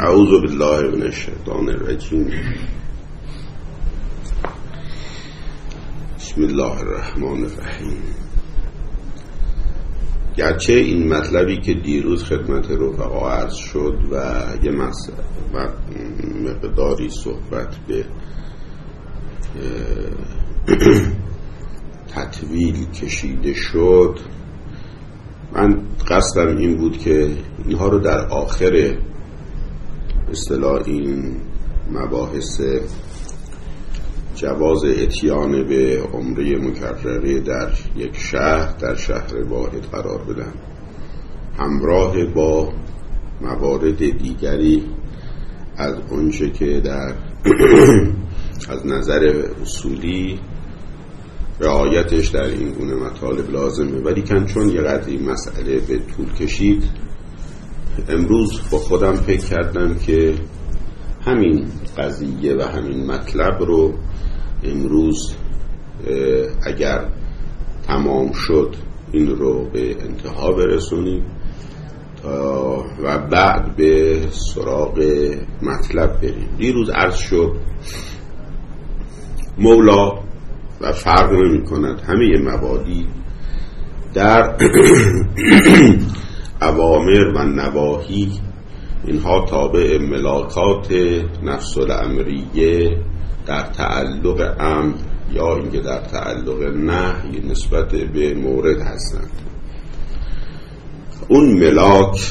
اعوذ بالله من الشیطان الرجیم. بسم الله الرحمن الرحیم. گرچه این مطلبی که دیروز خدمت رفقا عرض شد و یه مقداری صحبت به تطویل کشیده شد، من قصدم این بود که اینها رو در آخر اصطلاح این مباحث جواز اتیان به عمره مکرره در یک شهر در شهر واحد قرار بدم، همراه با موارد دیگری از اونچه که در از نظر اصولی رعایتش در این گونه مطالب لازمه. ولی چون یه قدری مسئله به طول کشید، امروز با خودم فکر کردم که همین قضیه و همین مطلب رو امروز اگر تمام شد این رو به انتها برسونیم و بعد به سراغ مطلب بریم. دیروز عرض شد مولا و فرق نمی کند همه مبادی در اوامر و نواهی اینها تابع ملاکات نفس الامریه در تعلق امر یا اینکه در تعلق نهی نسبت به مورد هستند. اون ملاک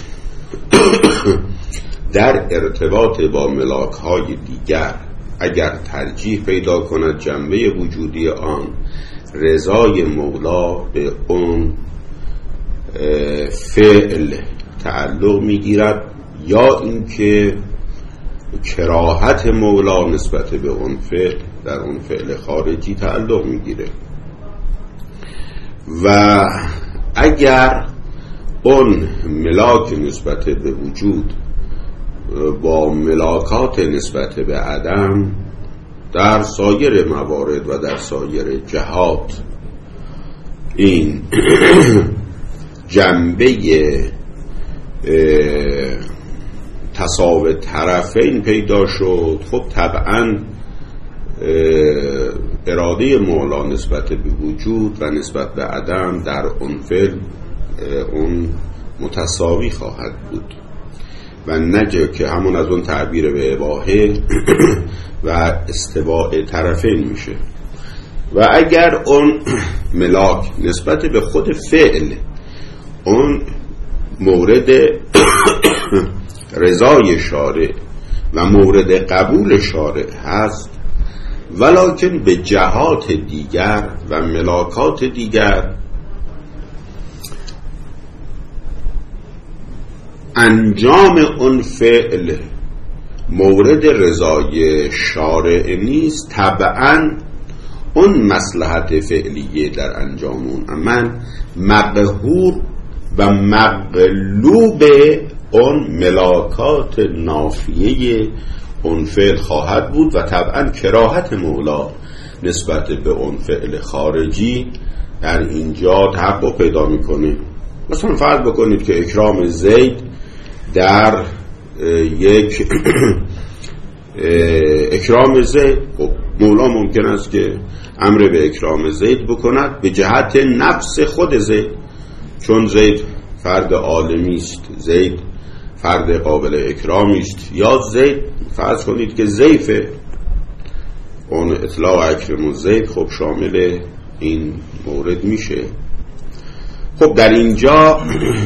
در ارتباط با ملاک‌های دیگر اگر ترجیح پیدا کند، جنبه وجودی آن رضای مولا به اون فعل تعلق میگیرد یا اینکه کراهت مولا نسبت به اون فعل در اون فعل خارجی تعلق میگیره. و اگر اون ملاک نسبت به وجود با ملاکات نسبت به عدم در سایر موارد و در سایر جهات این جنبه تساوی طرفین پیدا شد، خب طبعا اراده مولا نسبت به وجود و نسبت به عدم در اون فعل اون متساوی خواهد بود و نجه که همون از اون تعبیر به اباحه و استواء طرفین میشه. و اگر اون ملاک نسبت به خود فعل اون مورد رضای شارع و مورد قبول شارع هست، ولکن به جهات دیگر و ملاکات دیگر انجام اون فعل مورد رضای شارع نیست، طبعا اون مصلحت فعلیه در انجام اون عمل مقهور و مغلوب اون ملاکات نافیه اون فعل خواهد بود و طبعا کراهت مولا نسبت به اون فعل خارجی در اینجا تحقق پیدا میکنه. مثلا فرض بکنید که اکرام زید در یک اکرام زید، خب مولا ممکن است که امر به اکرام زید بکند به جهت نفس خود زید، چون زید فرد عالمی است، زید فرد قابل اکرامی است، یا زید فرض کنید که ضیفه، اون اطلاع اکرم زید خب شامل این مورد میشه. خب در اینجا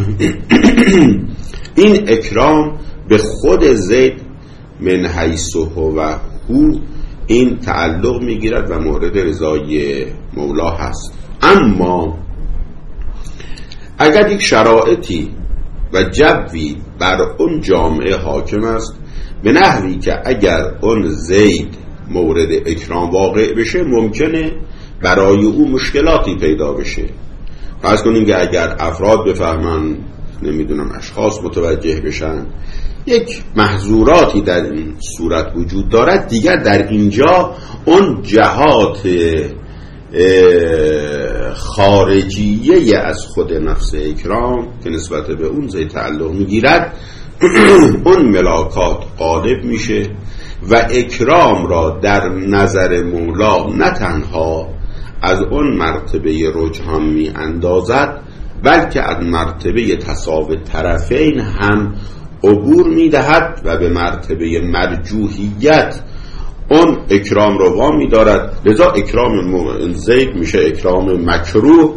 این اکرام به خود زید من حیث هو این تعلق میگیرد و مورد رضای مولا هست. اما اگر یک شرایطی و جوی بر اون جامعه حاکم است به نحوی که اگر اون زید مورد اکرام واقع بشه ممکنه برای او مشکلاتی پیدا بشه. فرض کنیم که اگر افراد بفهمن، نمیدونم اشخاص متوجه بشن یک محظوراتی در این صورت وجود دارد، دیگر در اینجا اون جهات خارجیه از خود نفس اکرام که نسبت به اون زی تعلق میگیرد اون ملاکات غالب میشه و اکرام را در نظر مولا نه تنها از اون مرتبه رجحان می اندازد بلکه از مرتبه تساوی طرفین هم عبور می دهد و به مرتبه مرجوحیت اون اکرام رو وامی دارد. لذا اکرام زید میشه اکرام مکروه.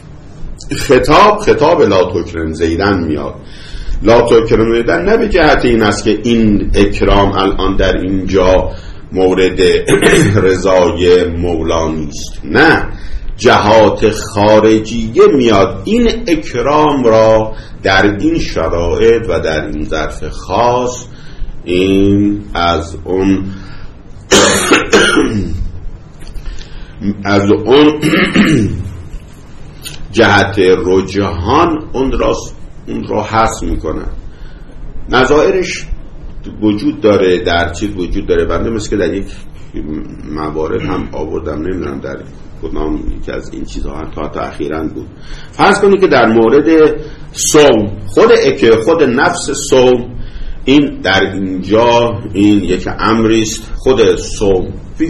خطاب لا تکرم زیدن میاد. لا تکرم زیدن نه به جهت این است که این اکرام الان در اینجا مورد رضای مولا نیست، نه، جهات خارجیه میاد این اکرام را در این شرایط و در این ظرف خاص این از اون جهت رجحان اون را حس میکنن. نظائرش وجود داره، در چیز وجود داره. بنده مثل که در یک موارد هم آوردم، نمیدونم در کدام یکی از این چیزها هم تا اخیراً بود. فرض کنید که در مورد صوم خود نفس صوم این در اینجا این یک امری است. خود صوم فی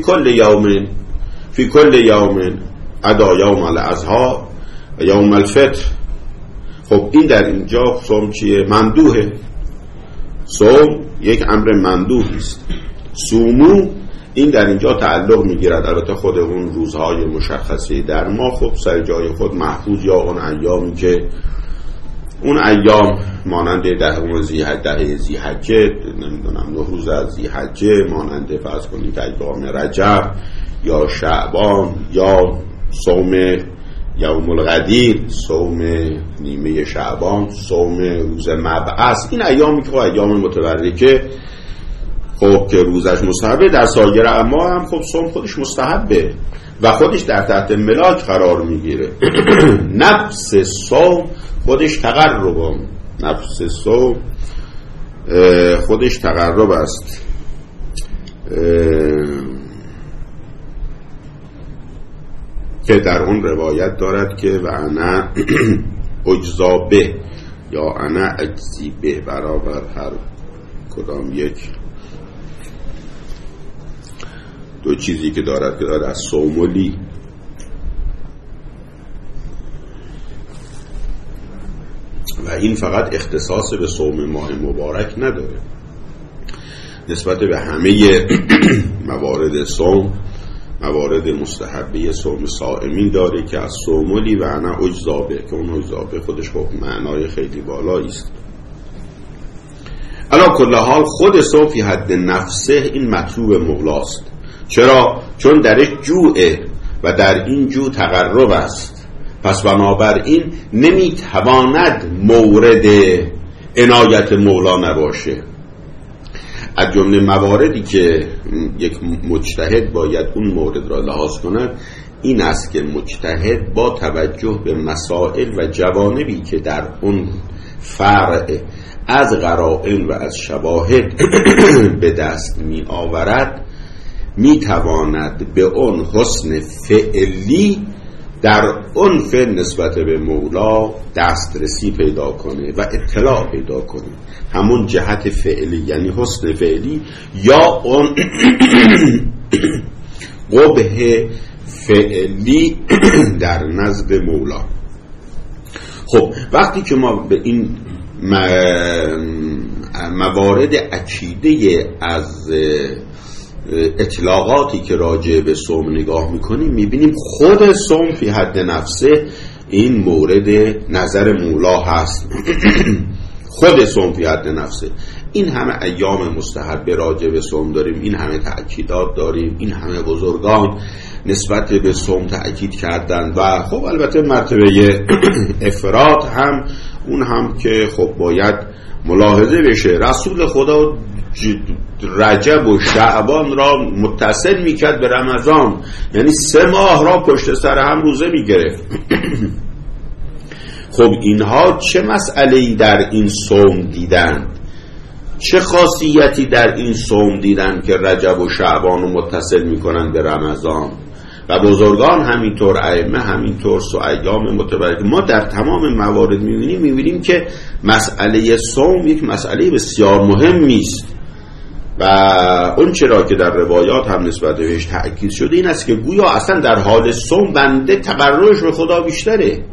کل یوم ادا یوم الاضحی و یوم الفطر. خب این در اینجا صوم چیه؟ مندوحه. صوم یک امر مندوح است. صومو این در اینجا تعلق میگیرد البته خود اون روزهای مشخصی در ما خب سر جای خود محفوظ، یا اون ایامی که اون ایام مانند ده ذی‌حجه، نمیدونم 9 روز از ذی‌حجه، مانند فرض کنید ایام رجب یا شعبان یا صوم یوم الغدیر، صوم نیمه شعبان، صوم روز مبعث، این ایامی که ایام متبرکه خب که روزش مستحبه، در سایر اما هم خب صوم خودش مستحبه و خودش در تحت ملاک قرار میگیره. نفس صوم خودش تقرب، نفس صوم خودش تقرب است. که در اون روایت دارد که و انا اجزا به یا انا اجزی به، برابر هر کدام یک دو چیزی که دارد که دارد از صومولی. و این فقط اختصاص به صوم ماه مبارک نداره، نسبت به همه موارد صوم موارد مستحبه صوم صائمین داره که از صومولی و انا اجزابه، که اون اجزابه خودش خب معنای خیلی بالایی است. علا کل حال خود صوم فی حد نفسه این مطلوب مولاست. چرا؟ چون درش جوعه و در این جو تقرب است، پس بنابراین نمیتواند مورد عنایت مولا نباشه. از جمله مواردی که یک مجتهد باید اون مورد را لحاظ کند این است که مجتهد با توجه به مسائل و جوانبی که در اون فرع از قرائن و از شواهد به دست می آورد می تواند به اون حسن فعلی در اون فعل نسبت به مولا دسترسی پیدا کنه و اطلاع پیدا کنه. همون جهت فعلی یعنی حسن فعلی یا اون قبح فعلی در نزد مولا. خب وقتی که ما به این موارد عقیده از اطلاقاتی که راجع به صوم نگاه میکنیم میبینیم خود صوم فی حد نفسه این مورد نظر مولا هست. خود صوم فی حد نفسه. این همه ایام مستحب راجع به صوم داریم، این همه تأکیدات داریم، این همه بزرگان نسبت به صوم تأکید کردن و خب البته مرتبه افراد هم اون هم که خب باید ملاحظه بشه. رسول خدا رجب و شعبان را متصل میکرد به رمضان، یعنی 3 ماه را پشت سر هم روزه میگرفت. خب اینها چه مسئله‌ای در این صوم دیدن؟ چه خاصیتی در این صوم دیدن که رجب و شعبان رو متصل میکنن به رمضان؟ و بزرگان همینطور، ائمه همینطور، ایام متبرک. ما در تمام موارد میبینیم که مسئله صوم یک مسئله بسیار مهمی است و اون چرا که در روایات هم نسبت بهش تأکید شده این است که گویا اصلا در حال صوم بنده تقربش به خدا بیشتره،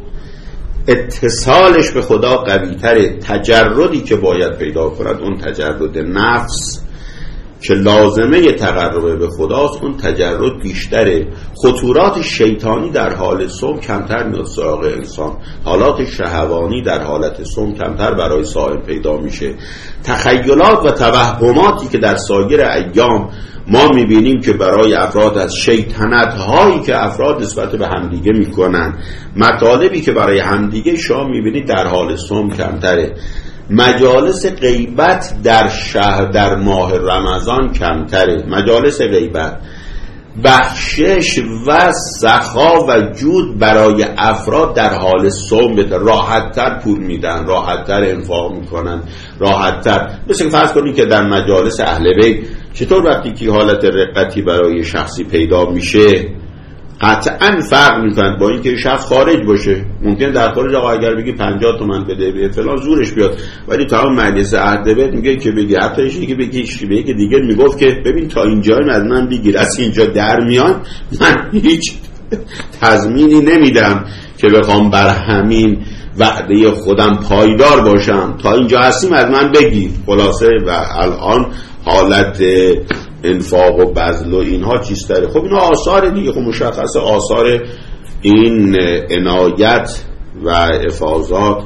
اتصالش به خدا قوی‌تره، تجردی که باید پیدا کند اون تجرد نفس که لازمه تقرب به خداست اون تجرد بیشتره. خطورات شیطانی در حال صوم کمتر میاد سراغ انسان، حالات شهوانی در حالت صوم کمتر برای صائم پیدا میشه. تخیلات و توهماتی که در سایر ایام ما میبینیم که برای افراد از شیطنت هایی که افراد نسبت به همدیگه میکنن، مطالبی که برای همدیگه شما میبینید در حال صوم کمتره. مجالس غیبت در ماه رمضان کمتره، مجالس غیبت، بخشش و سخا و جود برای افراد در حال صوم راحت‌تر پول میدن، راحت‌تر انفاق میکنن، راحت‌تر. مثل فرض کنید که در مجالس اهل بیت چطور وقتی که حالت رقتی برای شخصی پیدا میشه قطعا فرق میکنه با اینکه شخص خارج باشه. ممکن در خارج آقا اگر بگی 50 تومن بده به فلان زورش بیاد، ولی تا مجلس اهل بیت میگه که بگی، حتی یکی بگی که دیگه میگفت که ببین تا اینجا از من بگیر، از اینجا در میان من هیچ تضمینی نمیدم که بخوام بر همین وعده خودم پایدار باشم، تا اینجا هستیم از من بگیر. خلاصه و الان حالت انفاق و بذل و اینها چیز داره. خب اینا آثار دیگه، خب مشخصه آثار این عنایت و افاضات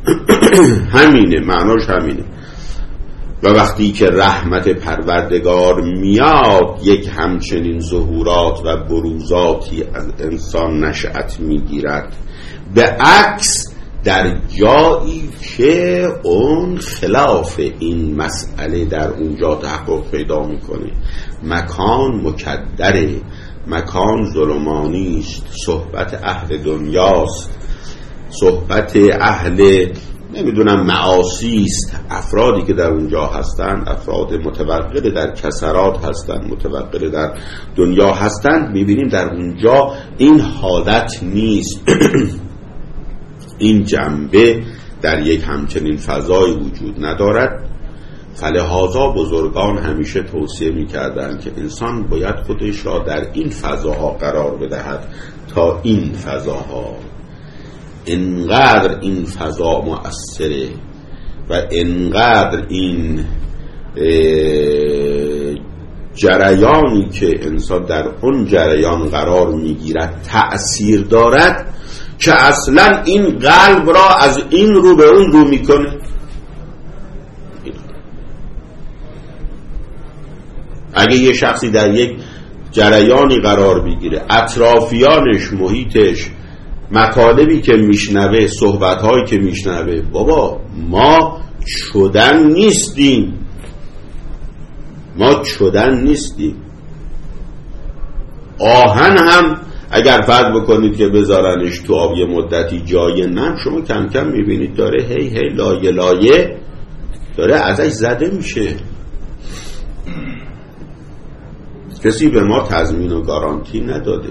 همینه، معناش همینه. و وقتی که رحمت پروردگار میاد یک همچنین ظهورات و بروزاتی از انسان نشأت میگیرد، به عکس در جایی که اون خلاف این مسئله در اونجا تحقق پیدا میکنه. مکان مکدره، مکان ظلمانی است، صحبت اهل دنیاست، صحبت اهل نمیدونم معاصی است. افرادی که در اونجا هستند افراد متوقع در کسرات هستند، متوقع در دنیا هستند. میبینیم در اونجا این حالت نیست این جنبه در یک همچنین فضای وجود ندارد. فلهذا بزرگان همیشه توصیه می‌کردند که انسان باید خودش را در این فضاها قرار بدهد تا این فضاها، انقدر این فضا مؤثره و انقدر این جریانی که انسان در اون جریان قرار میگیرد تأثیر دارد که اصلا این قلب را از این رو به اون رو میکنه. اگه یه شخصی در یک جریانی قرار بگیره، اطرافیانش، محیطش، مطالبی که میشنوه، صحبتهایی که میشنوه، بابا ما شدن نیستیم، ما شدن نیستیم. آهن هم اگر فرض بکنید که بذارنش تو آب یه مدتی جای نم، شما کم کم میبینید داره هی لایه لایه داره ازش زده میشه. کسی به ما تضمین و گارانتی نداده.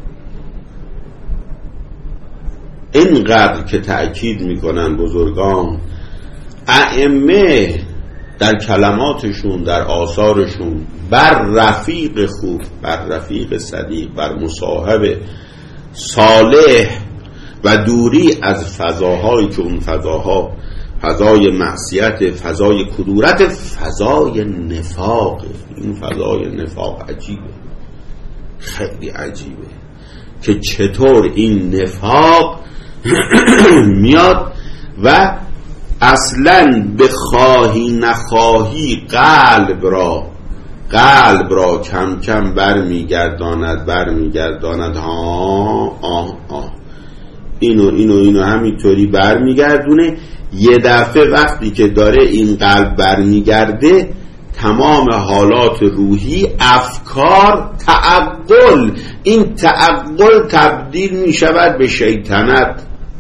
اینقدر که تأکید میکنن بزرگان، ائمه در کلماتشون، در آثارشون بر رفیق خوب، بر رفیق صدیق، بر مصاحب صالح و دوری از فضاهایی که اون فضاها فضای معصیت، فضای کدورت، فضای نفاق. این فضای نفاق عجیبه، خیلی عجیبه که چطور این نفاق میاد و اصلا بخواهی نخواهی قلب را کم کم برمیگرداند اینو همینطوری برمیگردونه. یه دفعه وقتی که داره این قلب برمیگرده، تمام حالات روحی، افکار، تعقل، این تعقل تبدیل می شود به شیطنت.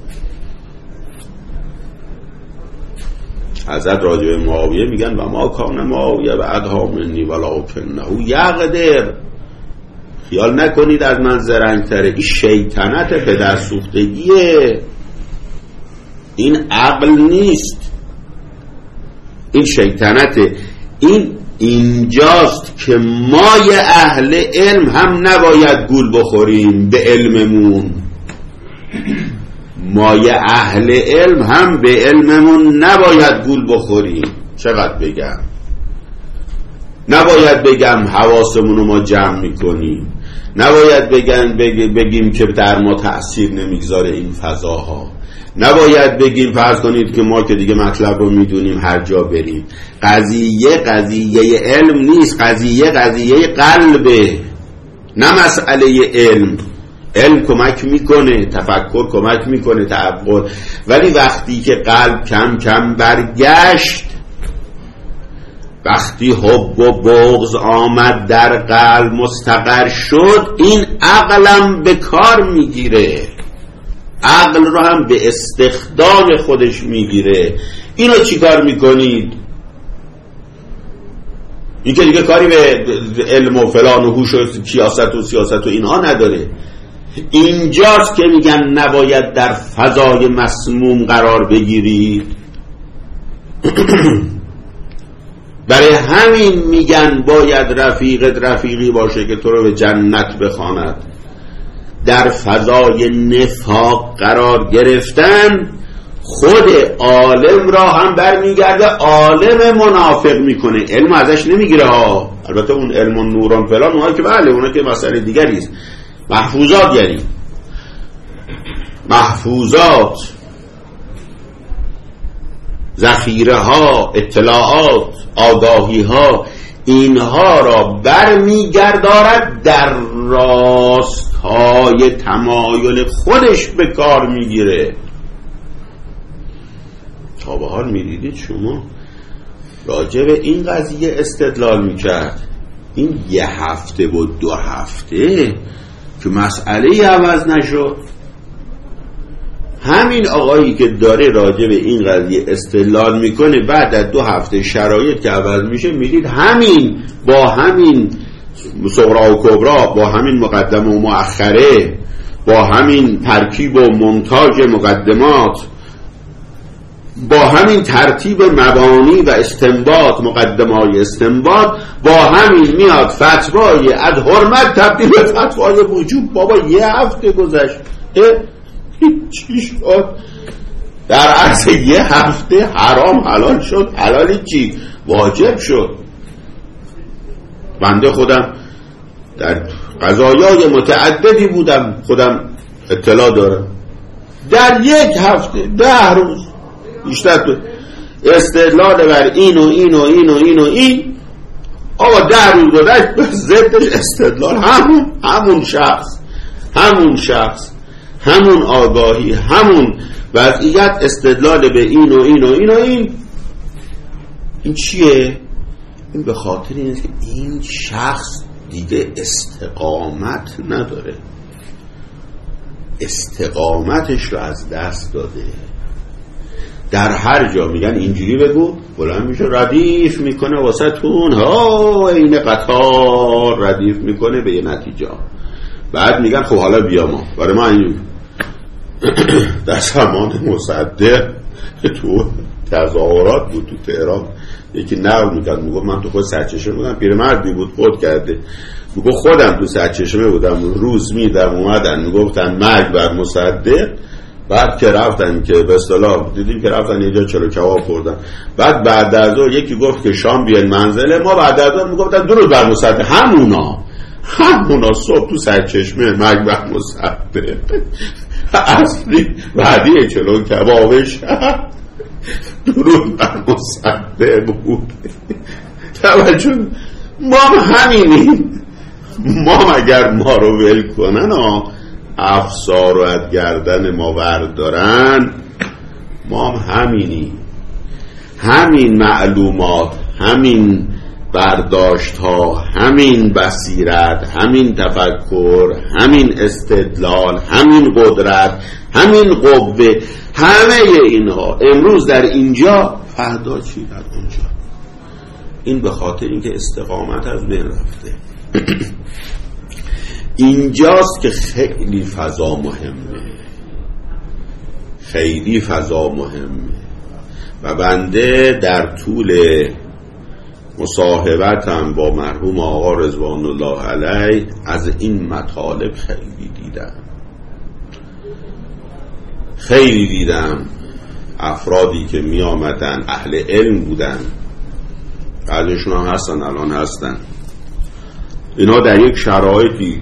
حضرت راجع به معاویه میگن و ما کان معاویه و ادها منی ولکنه یقدر. خیال نکنید از من زرنگ‌تره. این شیطنت پدر سوختگیه، این عقل نیست، این شیطنته. اینجاست که ما یه اهل علم هم نباید گول بخوریم به علممون. ما یه اهل علم هم به علممون نباید گول بخوریم. چقدر بگم؟ نباید بگم حواسمون رو ما جمع میکنیم، نباید بگیم که در ما تأثیر نمیگذاره این فضاها، نباید بگیم فرض کنید که ما که دیگه مطلب رو میدونیم هر جا بریم. قضیه علم نیست، قضیه قلبه، نه مسئله علم. علم کمک میکنه، تفکر کمک میکنه، تعقل، ولی وقتی که قلب کم کم برگشت، وقتی حب و بغض آمد در قلب مستقر شد، این عقلم به کار میگیره، عقل رو هم به استخدام خودش میگیره. اینو چی کار میکنید؟ این که دیگه کاری به علم و فلان و هوش و سیاست و اینها نداره. اینجاست که میگن نباید در فضای مسموم قرار بگیرید. برای همین میگن باید رفیقت رفیقی باشه که تو رو به جنت بخواند. در فضای نفاق قرار گرفتن خود عالم را هم برمیگرده عالم منافق میکنه، علم ازش نمیگیره ها. البته اون علم و نوران فلان اونها که بله، اونها که مسئله دیگری است. محفوظات، یعنی محفوظات، ذخیره ها، اطلاعات، آگاهی ها، اینها را برمیگردارد در راستهای تمایل خودش به کار میگیره. تا به حال میدیدید شما راجع به این قضیه استدلال میکرد، این 1 هفته و 2 هفته که مسئله عوض نشد. همین آقایی که داره راجع به این قضیه استدلال میکنه، بعد از 2 هفته شرایط که عوض میشه، میدید همین با همین صغرا و کبرا، با همین مقدمه و مؤخره، با همین ترکیب و مونتاژ مقدمات، با همین ترتیب مبانی و استنباط، مقدمه‌های استنباط، با همین میاد فتوای از حرمت تبدیل به فتوای وجوب. بابا 1 هفته گذشت، چی شد؟ در عرض 1 هفته حرام حلال شد، حلالی چی؟ واجب شد. بنده خودم در قضایای متعددی بودم، خودم اطلاع دارم، در 1 هفته 10 روز بیشتر استدلال بر این و این و این و این و این، آقا 10 روز گذشت به ضدش استدلال، همون شخص، همون آگاهی، همون وضعیت، استدلال به این و این و این و این. این چیه؟ این به خاطر اینه که این شخص دیگه استقامت نداره، استقامتش رو از دست داده. در هر جا میگن اینجوری بگو، بلند میشه ردیف میکنه واسه تون، ها این قطار ردیف میکنه به یه نتیجه. بعد میگن خب حالا بیا ما برای ما این در زمان مصدق تو تظاهرات بود تو تهران، یکی نقل میکرد، میگو من تو خود سرچشمه بودم، پیرمردی بود خود کرده، میگو خودم تو سرچشمه بودم، روز میدم اومدن میگفتن مرگ بر مصدق. بعد که رفتن که به اصطلاح دیدیم که رفتن یه جا چلو کباب خوردن، بعد از ظهر یکی گفت که شام بیاین منزله ما، بعد از ظهر میگفتن درود بر مصدق. همونا صبح تو سرچشمه مرگ بر مصدق، اصلی بعدی چلو کبابش درود بر مصدق بود. توجه، ما همینیم، ما مگر ما رو ول کنن افسار رو از گردن ما وردارن، ما همینی، همین معلومات، همین برداشت ها، همین بصیرت، همین تفکر، همین استدلال، همین قدرت، همین قوه، همه اینها امروز در اینجا، فردا چی در اونجا. این به خاطر اینکه استقامت از بین رفته. اینجاست که خیلی فضا مهمه، خیلی فضا مهمه. و بنده در طول مصاحبتم با مرحوم آقا رضوان الله علیه از این مطالب خیلی دیدم افرادی که می آمدن اهل علم بودن، بعضیشون هم هستن، الان هستن، اینا در یک شرایطی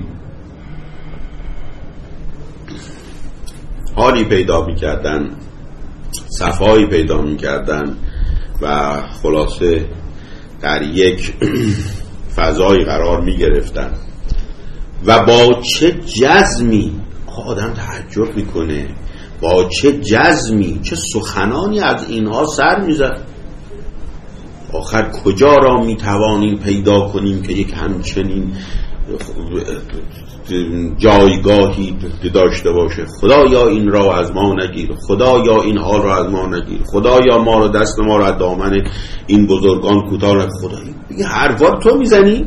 حالی پیدا می کردن، صفایی پیدا می کردن و خلاصه در یک فضایی قرار می گرفتن و با چه جزمی آدم تعجب میکنه، با چه جزمی، چه سخنانی از اینها سر میزد. آخر کجا را میتوانیم پیدا کنیم که یک همچنین جایگاهی داشته باشه؟ خدایا این را از ما نگیر، خدایا این حال را از ما نگیر، خدایا ما را، دست ما را از دامن این بزرگان کوتاه نکن. خدایی این حرفا تو میزنی؟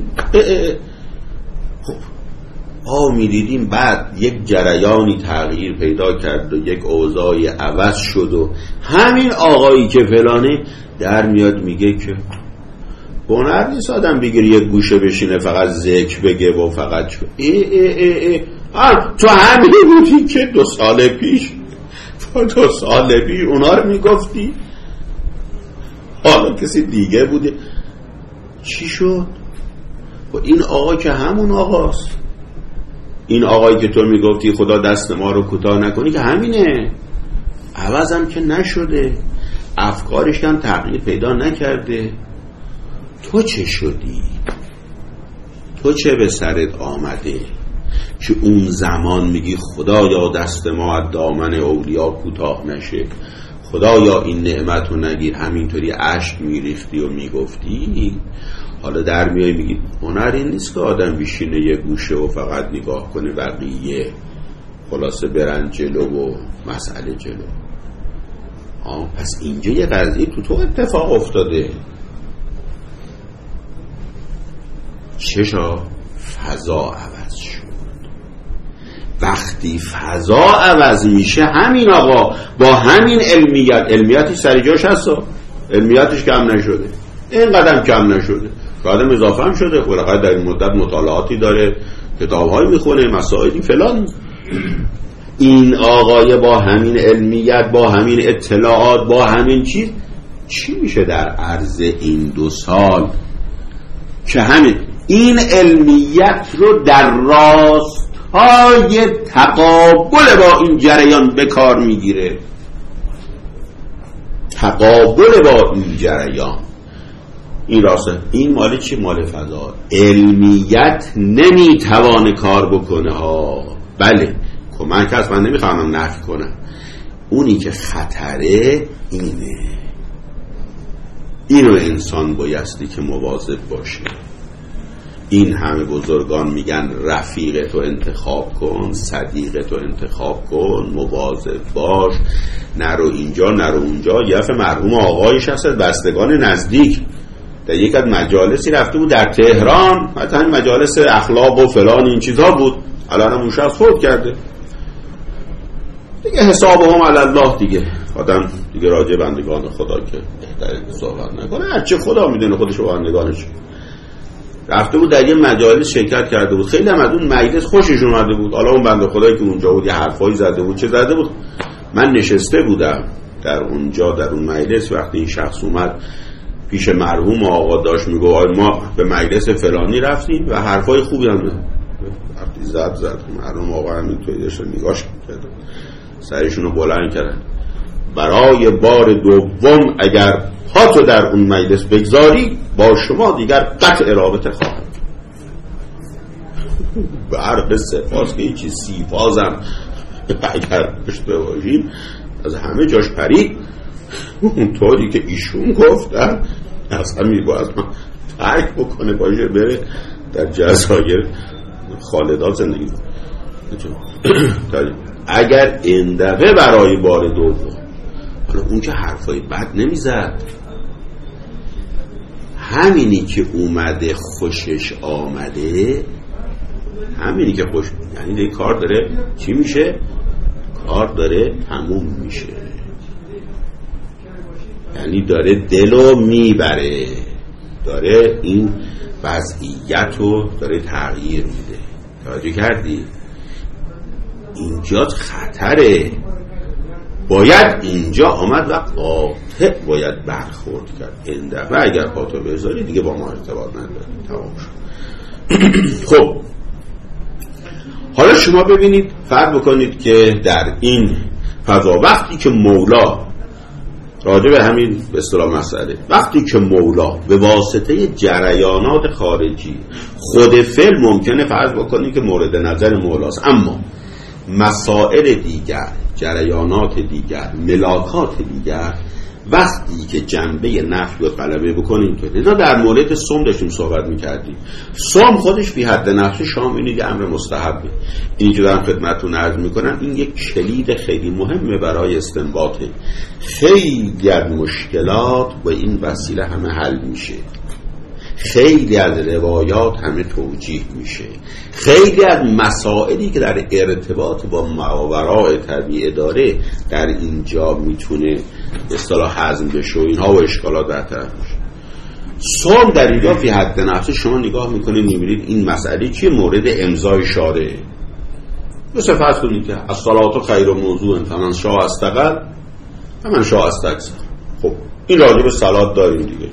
خب میدیدیم بعد یک جریانی تغییر پیدا کرد و یک اوضاعی عوض شد و همین آقایی که فلانه در میاد میگه که هنر نیست آدم بگیری یک گوشه بشینه فقط ذکر بگه و فقط تو همین بودی که 2 سال پیش اونا رو میگفتی، حالا کسی دیگه بوده. چی شد؟ و این آقا که همون آقاست، این آقایی که تو میگفتی خدا دست ما رو کوتاه نکنی که همینه، عوضم که نشده، افکارش هم تغییر پیدا نکرده. تو چه شدی؟ تو چه به سرت آمده که اون زمان میگی خدایا دست ما از دامن اولیا کوتاه نشه، خدایا این نعمت رو نگیر، همینطوری اشک میریختی و میگفتی؟ حالا در میای میگی هنر این نیست که آدم بشینه یه گوشه و فقط نگاه کنه بقیه خلاصه برن جلو و مسئله جلو. پس اینجا یه قضیه تو اتفاق افتاده. چشا؟ فضا عوض شد. وقتی فضا عوض میشه همین آقا با همین علمیتش سر جاش هست، علمیتش کم نشده، این قدم کم نشده، قدم اضافه هم شده، خلاقه در این مدت مطالعاتی داره، کتاب‌های میخونه، مسائلی فلان. این آقای با همین علمیت، با همین اطلاعات، با همین چیز، چی میشه در عرض این 2 سال که همین این علمیت رو در راستای تقابل با این جریان به کار میگیره؟ تقابل با این جریان، این راسته، این مال چی؟ مال فضا. علمیت نمیتوانه کار بکنه بله کمک هست، من نمیخوام نفی کنم، اونی که خطره اینو انسان بایستی که مواظب باشه. این همه بزرگان میگن رفیق تو انتخاب کن، صدیق تو انتخاب کن، مواظب باش، نرو اینجا نرو اونجا. یه دفعه مرحوم آقایش هست از بستگان نزدیک در یک از مجالسی رفته بود در تهران، مثلا این مجالس اخلاق و فلان این چیزها بود، الان اون شخص فوت کرده دیگه، حسابهم علی الله دیگه، آدم دیگه راجع بندگان خدا که بهتره صحبت نکنه، هرچی خدا میدونه خودش و بندگانش. رفته بود در یه مجالس شرکت کرده بود، خیلی هم از اون مجلس خوشش اومده بود. حالا اون بنده خدایی که اونجا بود یه حرفایی زده بود، چه زده بود، من نشسته بودم در اونجا در اون مجلس، وقتی این شخص اومد پیش مرحوم آقا داشت میگو ما به مجلس فلانی رفتیم و حرفای خوبی هم وقتی زد مرحوم آقا همینطوری داشت نگاش کرد، سرشونو بلند کردن، برای بار دوم اگر پاتو در اون مجلس بگذاری با شما دیگر قطع رابطه خواهد. برق سپاس که هیچی سیفازم اگر داشته باشیم از همه جاش پرید، اونطوری که ایشون گفتن اصلا میباید من ترک بکنه باشه بره در جزایر خالدان زندگی اگر این دفعه برای بار دوم. حالا اون که حرفای بد نمیزد، همینی که اومده خوشش آمده همینی که خوش یعنی کار داره چی میشه؟ کار داره تموم میشه، یعنی داره دلو میبره، داره این وضعیت رو داره تغییر میده. توجه کردی؟ اینجا خطره، باید اینجا آمد و قاطع باید برخورد کرد. این دفعه اگر قاطع بذاری دیگه با ما ارتباط نداره، تمام شد. خب حالا شما ببینید، فرض بکنید که در این فضا وقتی که مولا راجع به همین به اصطلاح مسئله، وقتی که مولا به واسطه جریانات خارجی خود فعل ممکنه فرض بکنید که مورد نظر مولاست، اما مسائل دیگر، جریانات دیگر، ملاکات دیگر وقتی که جنبه نفی و غلبه بکنیم تو اینا. در مورد صوم داشتیم صحبت میکردیم. صوم خودش بی حد نفس، شام اینه که امر مستحبه. اینی که دارم خدمتتون عرض میکنم این یک کلید خیلی مهمه برای استنباط خیلی از مشکلات و این وسیله همه حل میشه، خیلی از روایات همه توجیه میشه، خیلی از مسائلی که در ارتباط با ماوراء طبیعه داره در اینجا میتونه به اصطلاح هضم بشه و اینها و اشکالات برطرف میشه. صوم در اینجا فی حد نفس شما نگاه میکنید میبینید این مسئله چیه؟ مورد امضای شارعه. مثل فرض کنید که الصلاة خیر موضوع فمن شاء استقل فمن شاء استکثر. خب این راجع به صلات داریم دیگه،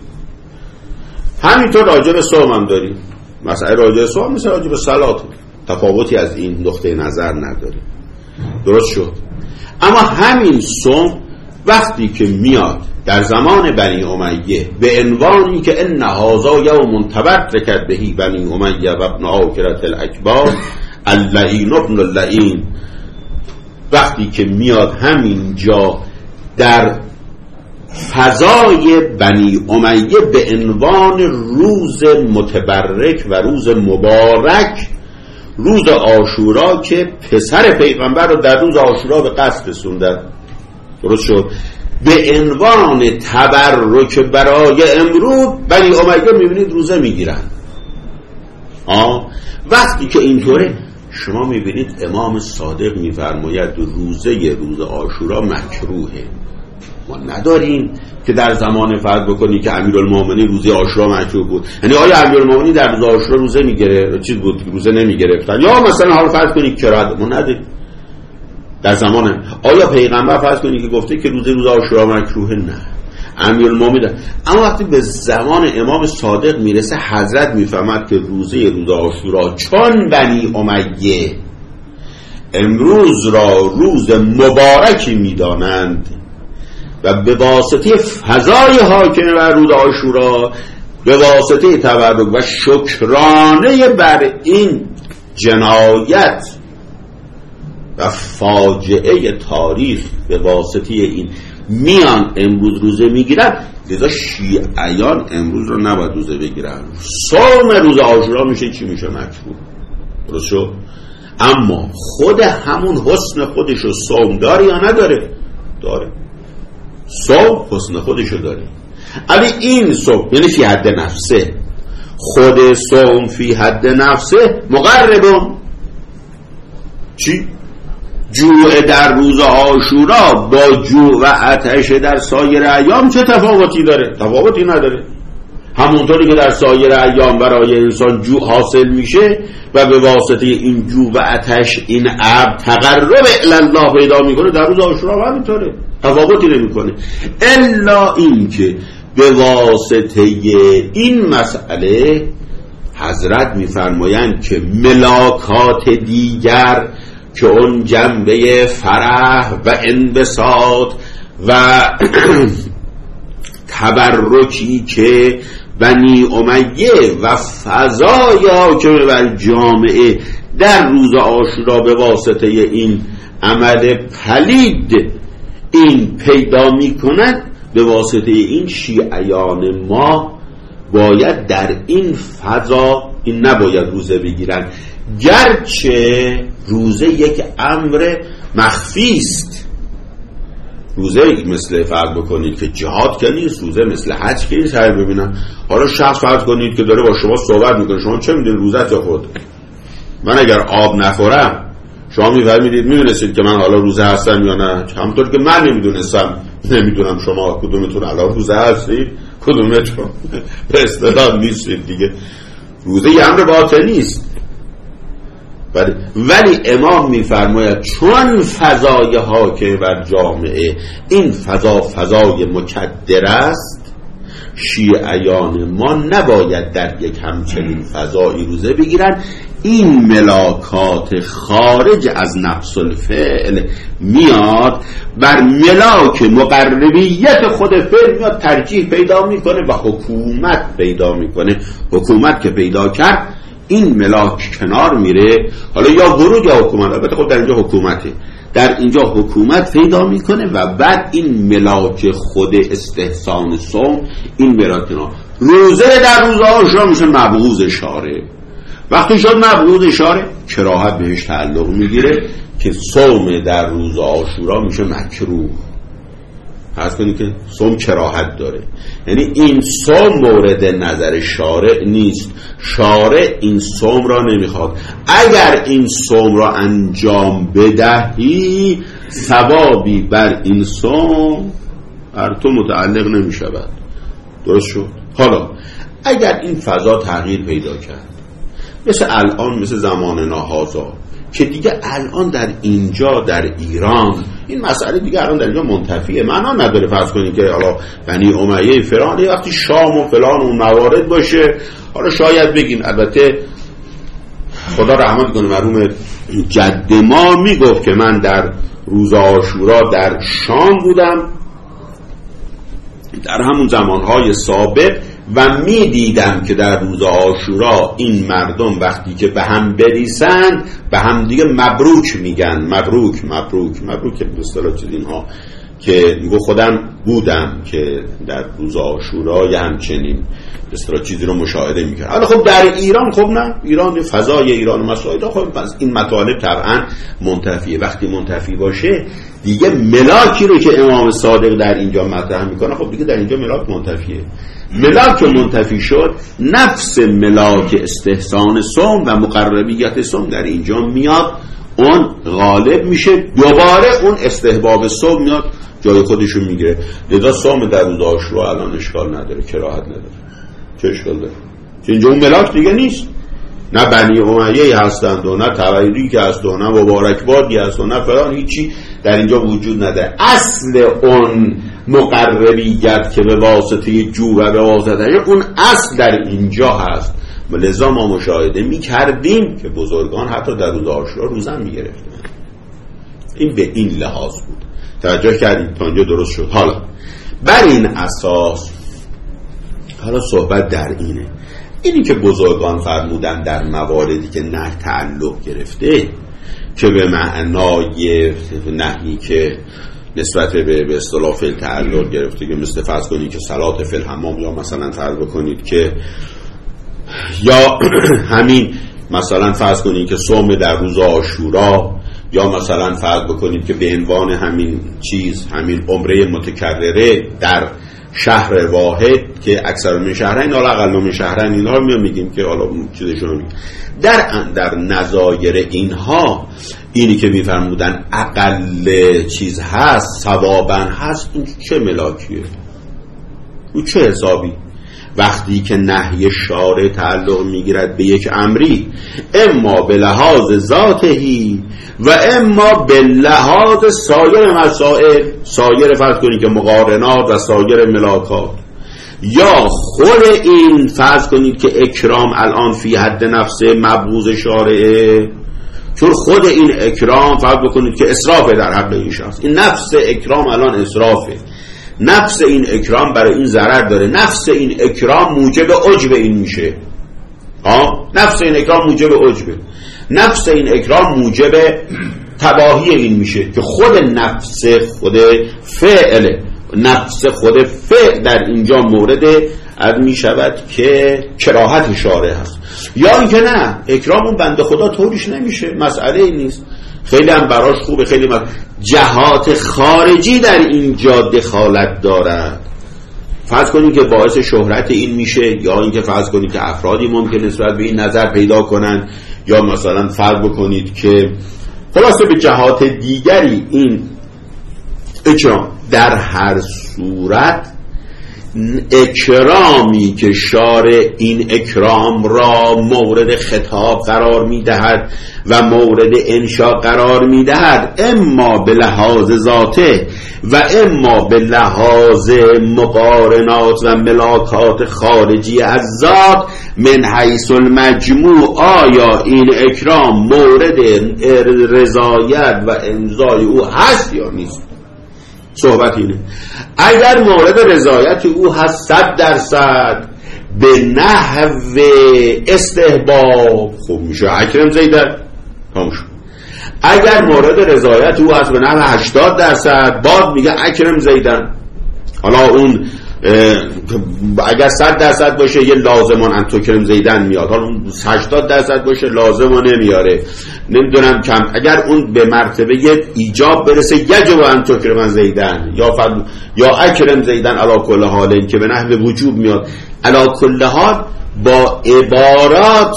همینطور راجع به صوم هم داریم. مسئله راجع به صوم مثل راجع به صلات، تفاوتی از این نقطه نظر نداریم. درست شد؟ اما همین صوم وقتی که میاد در زمان بنی امیه به عنوانی که ان هذا یوم تبرکت به بنی امیه و ابن عاکرة الاکبار اللعین ابن اللعین، وقتی که میاد همینجا در فضای بنی امیه به عنوان روز متبرک و روز مبارک، روز عاشورا که پسر پیغمبر رو در روز عاشورا به قصد رسوندن، درست شد، به عنوان تبرک برای امروز بنی امیه میبینید روزه میگیرن. وقتی که اینطوره شما میبینید امام صادق میفرماید روز عاشورا مکروهه. ما نداریم که در زمان فرض بکنی که امیرالمومنین روز عاشورا مکروه بود، یعنی آیا امیرالمومنین در روز عاشورا روزه میگیره چیز بود روزه نمیگرفتن، یا مثلا حالا فرض کنی کراهت، ما نداریم در زمان. آیا پیغمبر فرض کنی که گفته که روز عاشورا مکروهه؟ نه، امیرالمومنین. اما وقتی به زمان امام صادق میرسه حضرت میفهمد که روز عاشورا چون بنی امیه امروز را روز مبارکی میدانند و به واسطه فضای حاکم و روز عاشورا به واسطه تبرک و شکرانه بر این جنایت و فاجعه تاریخ به واسطه این میان امروز روزه میگیرن، لذا شیعیان امروز رو نباید روزه بگیرن. صوم روز عاشورا میشه چی؟ میشه مکروه. درست شد؟ اما خود همون حسن خودشو صوم داره یا نداره؟ داره. صوم حسن خودشو داره، ولی این صوم یعنی فی حد نفسه، خود صوم فی حد نفسه مقربون چی؟ جوع در روز عاشورا با جوع و عطش در سایر ایام چه تفاوتی داره؟ تفاوتی نداره. همونطوری که در سایر ایام برای انسان جوع حاصل میشه و به واسطه این جوع و عطش این عبد تقرب الی الله پیدا میکنه، در روز عاشورا همینطوره، تفاوتی نمیکنه، الا این که به واسطه این مسئله حضرت میفرمایند که ملاکات دیگر که اون جنبه فرح و انبساط و تبرکی که بنی امیه و فضای حاکم بر جامعه در روز عاشورا به واسطه این عمل پلید این پیدا می کند، به واسطه این شیعیان ما باید در این فضا این نباید روزه بگیرن، گرچه روزه یک امر مخفی است. روزه مثل فرض بکنید که جهاد که نیست، روزه مثل حج که نیست. ببینم حالا شخص فرض کنید که داره با شما صحبت میکنه، شما چه میدونید روزت خود من اگر آب نخورم شما میدونستید که من حالا روزه هستم یا نه؟ همونطور که من نمیدونم شما کدومتون الان روزه هستید، کدومتون به اصطلاح نیستید دیگه. روزه یه امر باطنی است، ولی امام میفرماید چون فضای حاکم بر جامعه این فضای مکدر است، شیعیان ما نباید در یک همچنین فضایی روزه بگیرن. این ملاکات خارج از نفس الفعل میاد بر ملاک مقربیت خود فعل میاد، ترجیح پیدا میکنه و حکومت پیدا میکنه. حکومت که پیدا کرد این ملاک کنار میره، حالا یا ورود یا حکومت، البته خب در اینجا حکومته، در اینجا حکومت پیدا میکنه و بعد این ملاک خود استحسان صوم این ملاک کنار. روزه در روزه عاشورا میشه مبغوض شارع. وقتی شد مبغوض شارع کراهت بهش تعلق میگیره که صوم در روز عاشورا میشه مکروه. حس کنید که صوم کراهت داره، یعنی این صوم مورد نظر شارع نیست، شارع این صوم را نمیخواد. اگر این صوم را انجام بدهی ثوابی بر این صوم بر تو متعلق نمیشود. درست شد؟ حالا اگر این فضا تغییر پیدا کرد، مثل الان، مثل زمان ناهازا که دیگه الان در اینجا در ایران این مسئله دیگه الان در اینجا منتفیه، معنا نداره فرض کنید که حالا بنی امیه فلان یه وقتی شام و فلان اون موارد باشه، حالا شاید بگیم، البته خدا رحمت کنه مرحوم جد ما میگفت که من در روز عاشورا در شام بودم در همون زمانهای سابق و می دیدم که در روز عاشورا این مردم وقتی که به هم بریسند به هم دیگه مبروک میگن، مبروک به اصطلاح چیز اینها که میگو خودم بودم که در روز عاشورا یه همچنین به اصطلاح چیزی رو مشاهده میکرد. حالا خب در ایران خب نه، ایران فضای ایران و مسائل خب این مطالب طبعا منتفیه. وقتی منتفی باشه دیگه ملاکی رو که امام صادق در اینجا مطرح میکنه خب دیگه در اینجا ملاک منتفیه. ملاک منتفی شد، نفس ملاک استحسان صوم و مقربیت صوم در اینجا میاد، اون غالب میشه، دوباره اون استحباب صوم میاد جای خودشو میگیره. لذا صوم در روز عاشورا الان اشکال نداره، کراهت نداره. چه اشکال داره؟ چون اینجا اون ملاک دیگه نیست، نه بنی امیه هستند و نه طبیعی که هست و نه مبارکبادی هست و نه فلان، هیچی در اینجا وجود نداره. اصل اون مقربیت که به واسطه جو و به واسطه اون اصل در اینجا هست. لذا ما مشاهده می‌کردیم که بزرگان حتی در روز عاشورا روزه می‌گرفتن. این به این لحاظ بود. توجه کردید تا اینجا درست شد. حالا بر این اساس حالا صحبت در اینی که بزرگان فرمودن در مواردی که نه تعلق گرفته که به معنای نهی که نسبت به اصطلاح فعل تعلق گرفته، که مثل فرض کنید که صلات فی الحمام، یا مثلا فرض بکنید که یا همین مثلا فرض کنید که صوم در روز عاشورا، یا مثلا فرض بکنید که به عنوان همین چیز، همین عمره متکرره در شهر واحد که اکثر من شهرین حالا اقل من شهرین، اینها رو میگیم که حالا چیزشون میگیم در نظایر اینها اینی که میفرمودن اقل چیز هست ثوابا هست، این چه ملاکیه؟ او چه حسابی؟ وقتی که نهی شارع تعلق میگیرد به یک امری، اما به لحاظ ذاتهی و اما به لحاظ سایر مسائل، سایر فرض کنید که مقارنات و سایر ملاکات، یا خود این فرض کنید که اکرام الان فی حد نفسه مبغوض شارعه، چون خود این اکرام فرض بکنید که اسرافه در حق این شخص، این نفس اکرام الان اسرافه، نفس این اکرام برای این ضرر داره، نفس این اکرام موجب عجب این میشه، نفس این اکرام موجب عجبه، نفس این اکرام موجب تباهی این میشه که خود نفس خود فعل، نفس خود فعل در اینجا مورد از میشود که کراهت شارع هست. یا اینکه نه، اکرام اون بنده خدا طوریش نمیشه، مسئله این نیست، خیلی هم براش خوبه، خیلی جهات خارجی در اینجا دخالت دارد، فرض کنید که باعث شهرت این میشه، یا اینکه فرض کنید که افرادی ممکن نسبت به این نظر پیدا کنن یا مثلا فرض بکنید که خلاصه به جهات دیگری این اکرام. در هر صورت اکرامی که شارع این اکرام را مورد خطاب قرار میدهد و مورد انشا قرار میدهد، اما به لحاظ ذاته و اما به لحاظ مقارنات و ملاکات خارجی از ذات، من حیث المجموع آیا این اکرام مورد رضایت و امضای او هست یا نیست؟ صحبت اینه. اگر مورد رضایت او هست 100% به نحو استحباب، خوب میشه اکرم زیدن تموم. اگر مورد رضایت او هست به نحو 80% باز میگه اکرم زیدن. حالا اون اگر 100% باشه یه لازمان انتوکرم زیدن میاد، حالا اون 80% باشه لازمان نمیاره، نمیدونم کم. اگر اون به مرتبه ایجاب برسه یجب انتوکرم زیدن یا اکرم زیدن علی کل حال، این که به نحو وجوب میاد. علی کل حال با عبارات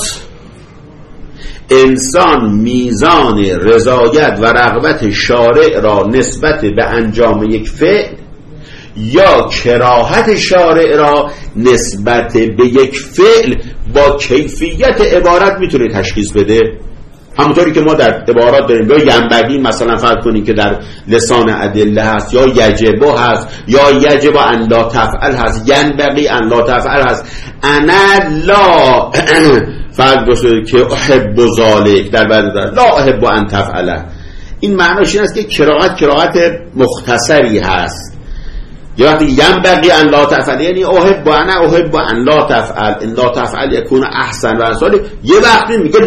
انسان میزان رضایت و رغبت شارع را نسبت به انجام یک فعل یا کراهت شارع را نسبت به یک فعل با کیفیت عبارت میتونه تشخیص بده. همونطوری که ما در عبارات داریم، یا ینبغی مثلا فرض کنیم که در لسان ادله هست، یا یجب هست، یا یجب ان لا تفعل هست، ینبغی ان لا تفعل هست. انا لا فرض بشه که احب ذالک، در بعد لا احب ان تفعله. این معناش این است که کراهت مختصری هست. یا وقتی ینبغی ان لا تفعل یعنی احب ان لا تفعل، ان لا تفعل یکون احسن و امثال. یه وقتی میگه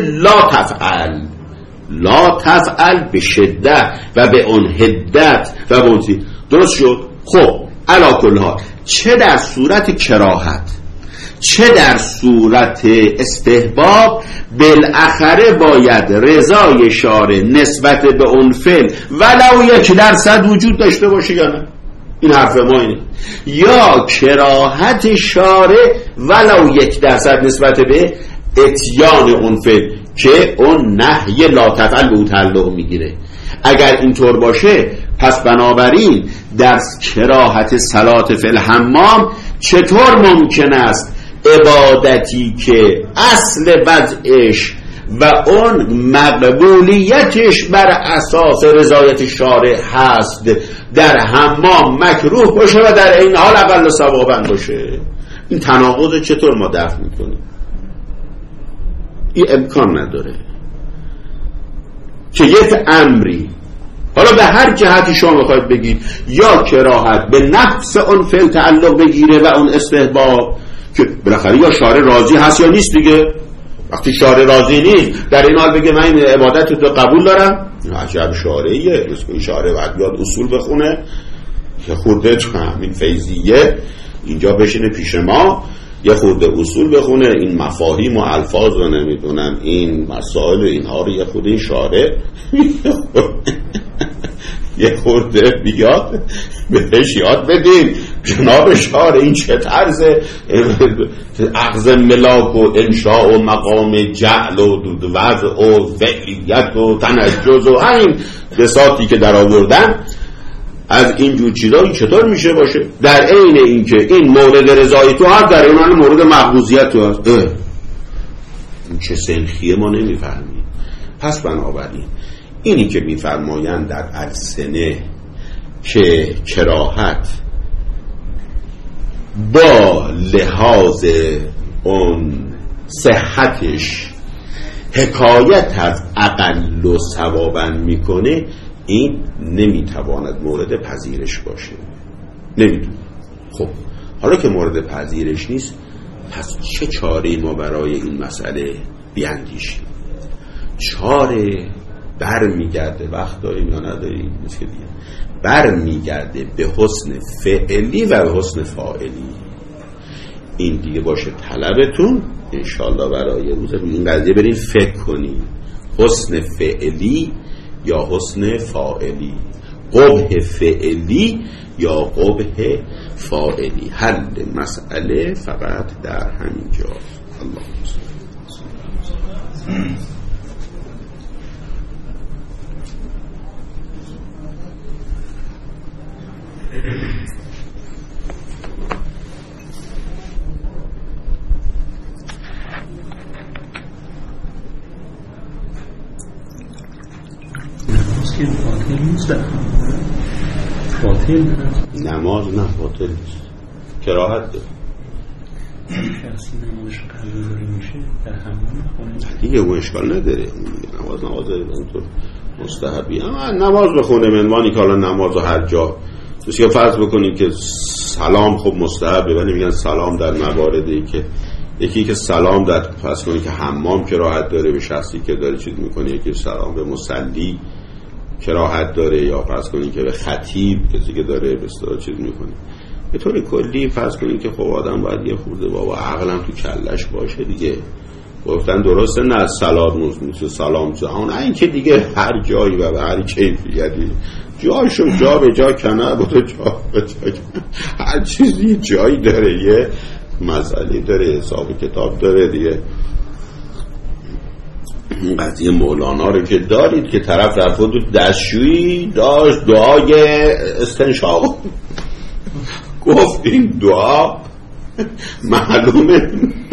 لا تفعل به شدت و به اون حدت و به اون درست شد. خب علی کل حال چه در صورت کراهت چه در صورت استحباب بالاخره باید رضای شارع نسبت به اون فعل ولو 1% وجود داشته باشه یا نه. این حرف ما اینه. یا کراهت شارع ولو 1% نسبت به اتیان اون فعل که اون نهی لا تفعل به او تعلق میگیره. اگر اینطور باشه پس بنابراین در کراهت صلات فی الحمام چطور ممکن است عبادتی که اصل وضعش و اون مقبولیتش بر اساس رضایت شارع هست در حمام مکروه باشه و در این حال اقل ثوابا باشه؟ این تناقض چطور ما دفع میکنیم؟ این امکان نداره که یک امری حالا به هر جهتی شما بخواید بگید یا کراهت به نفس اون فعل تعلق بگیره و اون استحباب که بالاخره یا شارع راضی هست یا نیست دیگه. وقتی شارع راضی نیست در این حال بگه من این عبادت رو قبول دارم، عجب شارعیه. این شارع باید بیاد اصول بخونه که خورده تو همین فیضیه اینجا بشینه پیش ما یه خورده اصول بخونه، این مفاهیم و الفاظ و نمیدونم این مسائل اینها رو یه خورده این شارع یه خورده بیاد بهش یاد بدین جناب شارع این چه طرز اخذ ملاک و انشاء و مقام جعل و وضع و فعلیت و تنجز و این بساطی که در آوردن از اینجور چیزا این چطور میشه باشه در عین این که این مورد رضای تو هست در این مورد مقبوضیت تو هست؟ این چه سنخیه ما نمیفهمیم. پس بنابراین اینی که میفرمایند در السنه که کراهت با لحاظ اون صحتش حکایت از اقل و ثوابا میکنه، این نمیتواند مورد پذیرش باشه. نمیتونه. خب حالا که مورد پذیرش نیست پس چه چاره ما برای این مسئله بیاندیشیم؟ چاره برمیگرده وقت داریم یا نداریم مثل دیگه برمیگرده به حسن فعلی و به حسن فاعلی. این دیگه باشه طلبتون انشالله برای روز این قضیه برین فکر کنیم حسن فعلی یا حسن فاعلی، قبح فعلی یا قبح فاعلی. حل مسئله فقط در همین جا. الله نماز نه باطل نیست، کراهت داره. شخصی نمازش قضا میشه در حمام دیگه اون اشکال نداره. نماز اینطور مستحبی، اما نماز بخونه منوانی که حالا نماز هر جا که فرض بکنیم که سلام خب مستحبه، ولی میگن سلام در مواردی که یکی که سلام در فرض کنید که حمام کراهت داره به شخصی که داره چیز میکنه، یکی سلام به مصلی کراهت داره، یا فرض کنید که به خطیب کسی که داره به اصطلاح چیز میکنه. به طور کلی فرض کنید که خب آدم باید یه خورده بابا عقلم تو کلش باشه دیگه. گفتن درسته نه سلام سلام جهان، این که دیگه هر جایی و به هر کیفیتی جاشو جا به جا کنه بوده، جا به جا کنه. هر چیزی جایی داره، یه مسئله داره، حساب کتاب داره دیگه. قضیه مولانا رو که دارید که طرف رفت تو دستشویی داشت دعای استنشاق گفت این دعا معلومه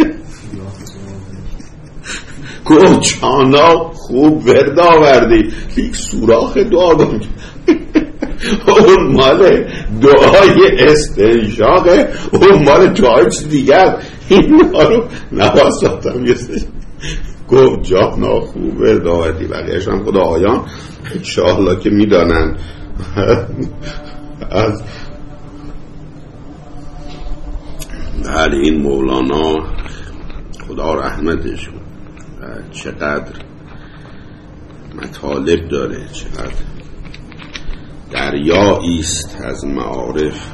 گفت چانا خوب ورد آوردی، یک سوراخ دعا گفت اون مال دعای استنشاقه، اون مال دعای چیز دیگر. این رو نواسطم گفت جانا خوب ورد آوردی، بقیهش هم خدا آیان انشاءالله که میدانن. از بله این مولانا خدا رحمتش چقدر مطالب داره، چقدر دریایی است از معارف.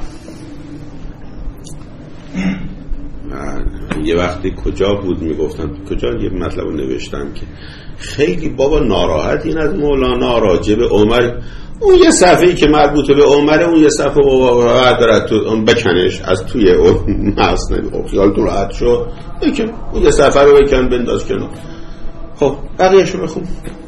یه وقتی کجا بود میگفتم، کجا یه مطلب رو نوشتم که خیلی بابا ناراحت این از مولانا راجع به عمر، اون یه صفحه‌ای که مربوط به عمره، اون یه صفحه بابا راحت داره تو بکنش از توی اون مصنوی، خیالتون راحت شد بکن اون یه صفحه رو بکن بنداز کنار، خب بقیه‌اش رو بخون،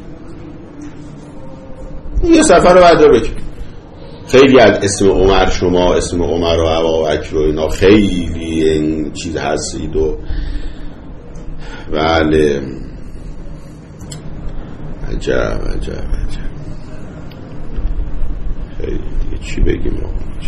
اون یه صفحه رو بردار بکن. خیلی از اسم عمر، شما اسم عمر و ابوبکر و اینا خیلی این چیز هستید و بله عجب خیلی دیگه چی بگیم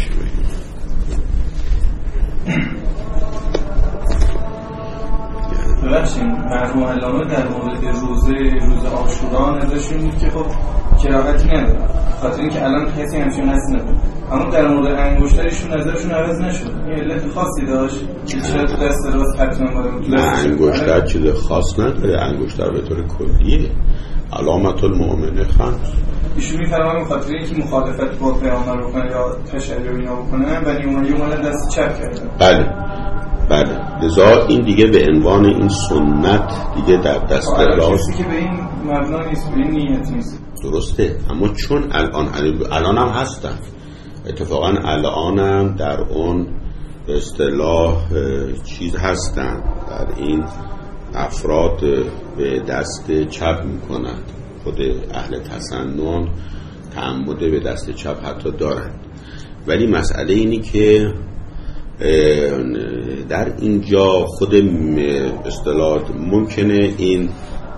ببخشید مرحوم علامه در مورد روز عاشورا نظرشون بود که خب کراهتی نداره، خاطر اینکه الان کسی همچین نسی نداره، اما در مورد انگشترشون نظرشون عوض نشد. این علت خاصی داشت که چرا تو دست راست حتما باید؟ نه انگشتر چیز خاص نداره، انگشتر به طور کلیه علامت المؤمن خمس. ایشون میفرمایند خاطر اینکه مخالفت با پیامبر بکنه یا تشیع اینا بکنه بنی امیه دست چپ کردن. بله لذا این دیگه به عنوان این سنت دیگه در دست راست که به این مبنا نیست، به این نیت نیست. درسته، اما چون الان هم هستن، اتفاقا الانم در اون به اصطلاح چیز هستن، در این افراد به دست چپ میکنند، خود اهل تسنن تعمد به دست چپ حتی دارند. ولی مسئله اینی که در اینجا خود اصطلاح ممکنه این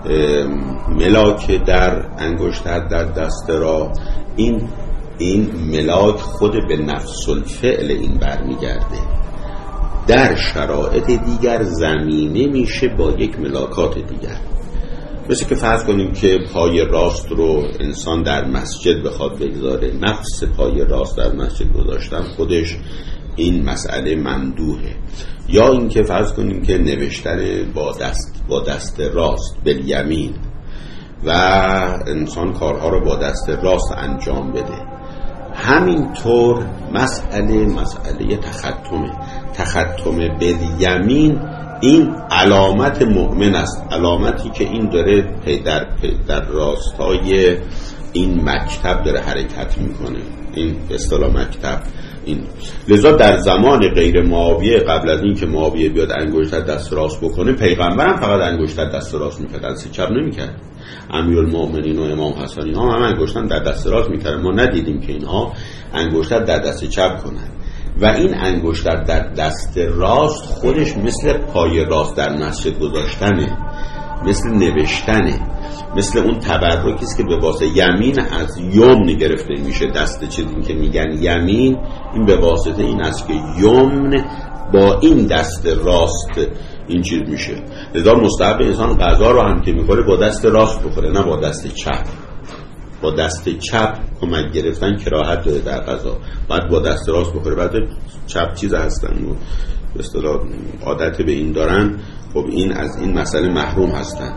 ملاک در انگشتر در دست را این ملاک خود به نفس الفعل این برمیگرده، در شرایط دیگر زمینه میشه با یک ملاکات دیگر. مثل که فرض کنیم که پای راست رو انسان در مسجد بخواد بگذاره، نفس پای راست در مسجد گذاشتن خودش این مسئله مندوحه. یا اینکه فرض کنیم که نوشتن با دست راست بالیمین و انسان کارها رو با دست راست انجام بده. همینطور مسئله تختم بالیمین این علامت مؤمن است، علامتی که این داره در راستای این مکتب داره حرکت میکنه. این اصطلاح مکتب این لذا در زمان غیر معاویه، قبل از این که معاویه بیاد انگشتر دست راست بکنه، پیغمبرم فقط انگشتر دست راست میکرد، دست چپ نمیکرد. امیرالمؤمنین و امام حسن اینها هم انگشتر در دست راست میکردن. ما ندیدیم که اینها انگشتر در دست چپ کنن. و این انگشتر در دست راست خودش مثل پای راست در مسجد گذاشتنه، مثل نوشتنه، مثل اون تبرکی است که به واسطه یمین از یمن گرفته میشه. دست چیزی که میگن یمین، این به واسطه این است که یمن با این دست راست این چیز میشه. لذا مستحب انسان غذا رو هم که میخوره با دست راست بخوره، نه با دست چپ. با دست چپ کمک گرفتن کراهت داره در غذا، باید با دست راست بخوره. بعد چپ چیز هستن و به اصطلاح عادت به این دارن، خب این از این مسئله محروم هستن.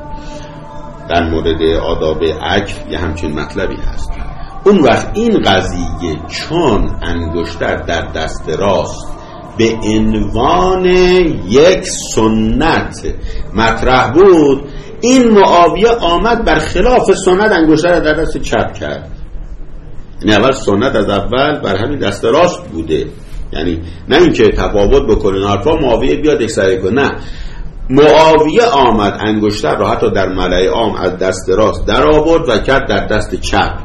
در مورد آداب اکل یه همچین مطلبی هست. اون وقت این قضیه چون انگشتر در دست راست به عنوان یک سنت مطرح بود، این معاویه آمد بر خلاف سنت انگشتر در دست چپ کرد. یعنی اول سنت از اول بر همین دست راست بوده، یعنی نه اینکه تفاوت بکنه حرفا معاویه بیاد اکسری کنه، نه، معاویه آمد انگشتر را حتی در ملأ عام از دست راست در آورد و کرد در دست چپ.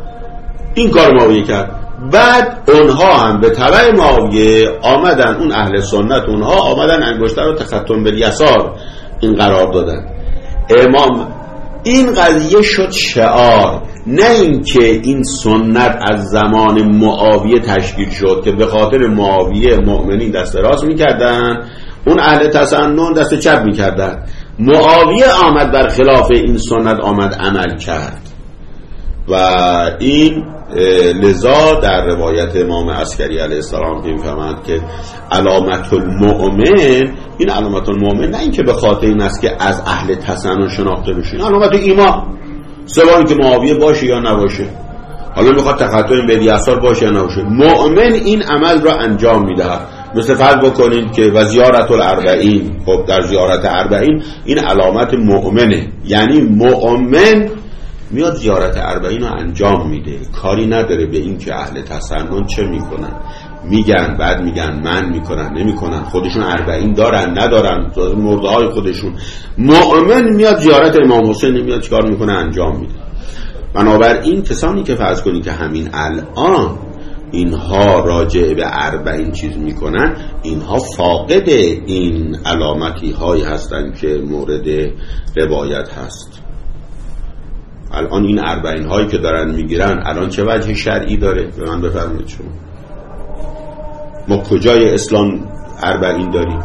این کار معاویه کرد. بعد اونها هم به تبع معاویه آمدن، اون اهل سنت اونها آمدن انگشتر را تختم بالیسار این قرار دادن. امام این قضیه شد شعار، نه اینکه این سنت از زمان معاویه تشکیل شد که به خاطر معاویه مؤمنین دست راست میکردن، اون اهل تسنن دست چپ میکردن. معاویه آمد بر خلاف این سنت آمد عمل کرد. و این لذا در روایت امام عسکری علیه السلام که میفهمند که علامت المؤمن، این علامت المؤمن نه اینکه به خاطر این است که از اهل تسنن شناخته بشه، این علامت ایمان، سواء که معاویه باشه یا نباشه، حالا میخواد تختم بالیسار باشه یا نباشه، مؤمن این عمل را انجام میدهد. مثل فرض بکنید که و زیارت الاربعین، خب در زیارت اربعین این علامت مؤمنه، یعنی مؤمن میاد زیارت اربعین رو انجام میده، کاری نداره به این که اهل تسنن چه میکنن، میگن بعد میگن من میکنن نمیکنن، خودشون اربعین دارن ندارن، مرده های خودشون. مؤمن میاد زیارت امام حسین میاد چیکار میکنه انجام میده. بنابراین کسانی که فرض کنید که همین الان اینها راجع به اربعین چیز میکنن، اینها فاقد این علامتی هایی هستن که مورد روایت هست. الان این اربعین هایی که دارن میگیرن الان چه وجه شرعی داره؟ به من بفرمایید شما. ما کجای اسلام اربعین داریم؟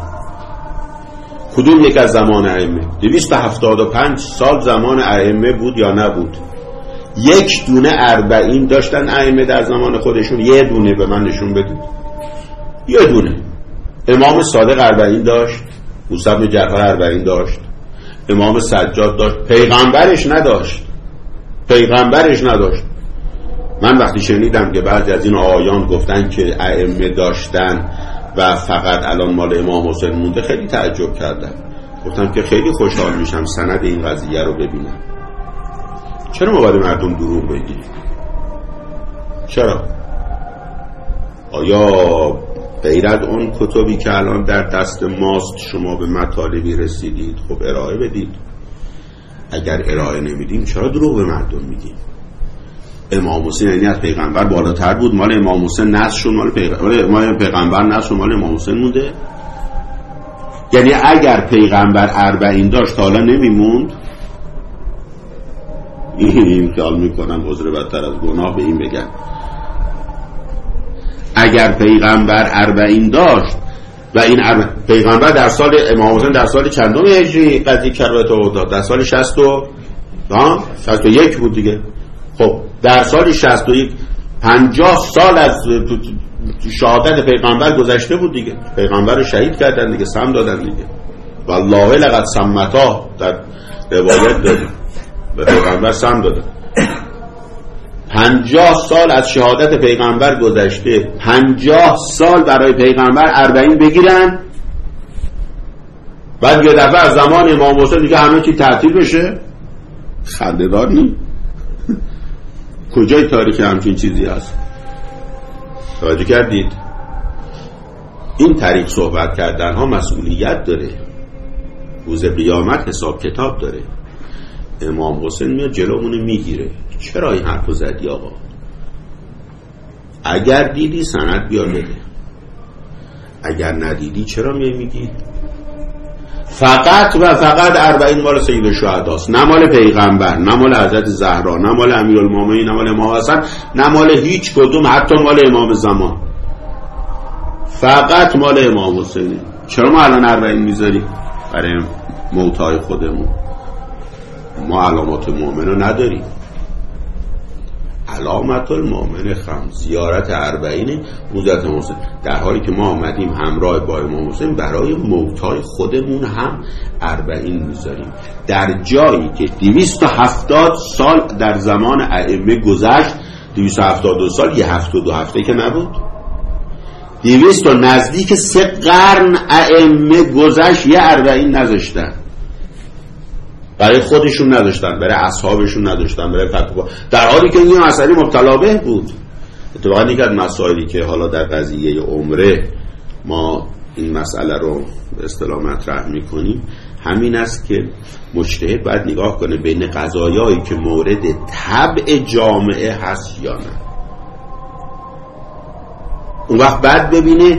کدوم یک از زمان ائمه؟ 275 سال زمان ائمه بود یا نبود؟ یک دونه اربعین داشتن ائمه در زمان خودشون؟ یه دونه به من نشون بدید. یه دونه. امام صادق اربعین داشت، موسی بن جعفر اربعین داشت، امام سجاد داشت، پیغمبرش نداشت. من وقتی شنیدم که بعضی از این آیان گفتن که ائمه داشتن و فقط الان مال امام حسین مونده، خیلی تعجب کردم. گفتم که خیلی خوشحال میشم سند این قضیه رو ببینم. چرا ما باید مردم دروغ بگیم؟ چرا؟ آیا غیر از اون کتبی که الان در دست ماست شما به مطالبی رسیدید؟ خب ارائه بدید. اگر ارائه نمیدیم چرا دروغ به مردم میگیم؟ امام حسین یعنی از پیغمبر بالاتر بود، مال امام حسین نسل شد، مال پیغمبر نسل شد، مال امام حسین مونده. یعنی اگر پیغمبر اربعین داشت حالا نمیموند. این خیال میکنم عذر بدتر از گناه به این بگم، اگر پیغمبر اربعین داشت و این پیغمبر در سال امام حسین در سال چندم هجری قضیه کربلا رو در سال 61 بود دیگه. خب در سال 61 50 سال از شهادت پیغمبر گذشته بود دیگه. پیغمبر رو شهید کردن دیگه، سم دادن دیگه. والله لقد سمتا در روایت داریم به پیغمبر سم دادن. 50 سال از شهادت پیغمبر گذشته، 50 سال برای پیغمبر اربعین بگیرن، بعد یه دفعه از زمان امام حسین دیگه همه چی تعطیل بشه. خنده‌دار نی؟ کجای تاریخ همچین چیزی هست؟ توجه کردید؟ این طریق صحبت کردن ها مسئولیت داره، روز قیامت حساب کتاب داره. امام حسین میاد جلومونه میگیره، چرا این حرفو زدی آقا؟ اگر دیدی سند بیار بده، اگر ندیدی چرا میگی؟ فقط و فقط 40 مال سید شهداست، نه مال پیغمبر، نه مال حضرت زهرا، نه مال امیرالمومنین، نه مال امام حسن، نه مال هیچ کدوم، حتی مال امام زمان. فقط مال امام حسینه. چرا ما الان 40 میذاریم برای موتای خودمون؟ ما علامات مؤمنو نداریم. علامت المؤمن خمس، زیارت 40 روزت امام حسین، در حالی که ما آمدیم همراه با امام حسین برای موتای خودمون هم 40 میذاریم. در جایی که 270 سال در زمان ائمه گذشت، 272 سال، یه هفته و 2 هفته که نبود، 200 تا نزدیک 3 قرن ائمه گذشت، یه 40 نذاشتن. برای خودشون نداشتن، برای اصحابشون نداشتن، برای فتوا، در حالی که این مسئله مبتلا به بود. اتفاقا یک از مسائلی که حالا در قضیه عمره ما این مسئله رو به اصطلاح مطرح میکنیم همین است که مجتهد باید نگاه کنه بین قضایایی که مورد طبع جامعه هست یا نه. اون وقت بعد ببینه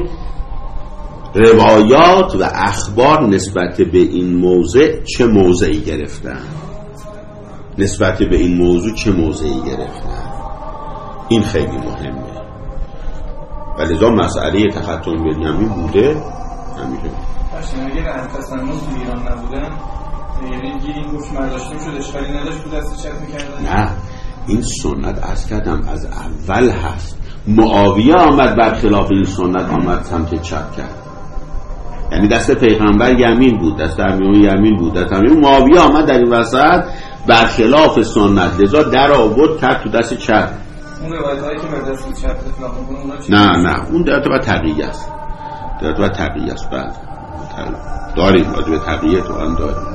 روایات و اخبار نسبت به این موضوع چه موضعی گرفتن، نسبت به این موضوع چه موضعی گرفتن. این خیلی مهمه. ولذا مسئله تختم بنیامین بوده همیشه. باشه اگه رحم تسنن تو ایران نبودن، یعنی این گوش مرداشته شد، اشکالی نداشت بود دست چپ میکردن؟ نه، این سنت از کردم از اول هست. معاویه آمد برخلاف این سنت، آمد سمت چپ کرد. یعنی دست پیغمبر یمین بود، دست امیرالمومنین یمین بود، دست امیرالمومنین معاویه آمد در این وسط برخلاف سنت، لذا در آورد کرد تو دست چپ. اون روایتایی که بر دست چپ اطلاق می‌کنه اونا چی؟ نه اون در تو تقیه است، در تو تقیه است. بعد داریم راجع به تقیه تو هم داریم.